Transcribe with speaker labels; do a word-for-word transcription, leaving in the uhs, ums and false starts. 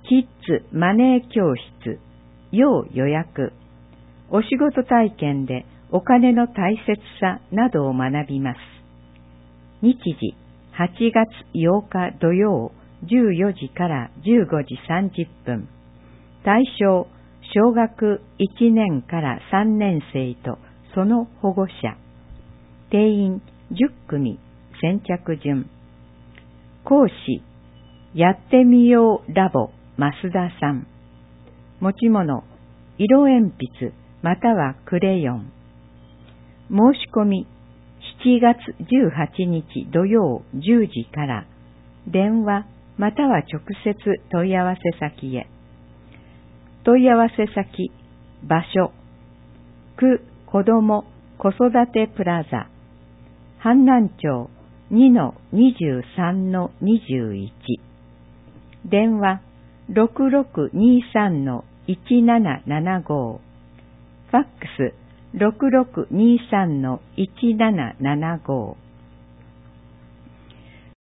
Speaker 1: キッズマネー教室、要予約、お仕事体験でお金の大切さなどを学びます。日時、はちがつようか土曜、じゅうよじからじゅうごじさんじゅっぷん。対象、小学いちねんからさんねん生とその保護者。定員じゅっくみ、先着順。講師、やってみようラボ、増田さん。持ち物、色鉛筆またはクレヨン。申し込み、しちがつじゅうはちにち土曜じゅうじから、電話または直接問い合わせ先へ。問い合わせ先、場所、区子ども子育てプラザ、阪南町 にのにじゅうさんのにじゅういち。電話 ろくろくにさんのいちななななご。ファックス ろくろくにさんのいちななななご。